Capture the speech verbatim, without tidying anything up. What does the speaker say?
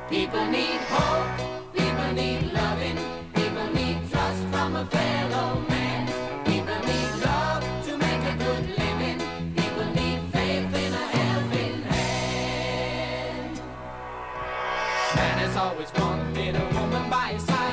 People need hope, people need loving, people need trust from a fellow man. People need love to make a good living, people need faith in a helping hand. Man has always wanted a woman by his side.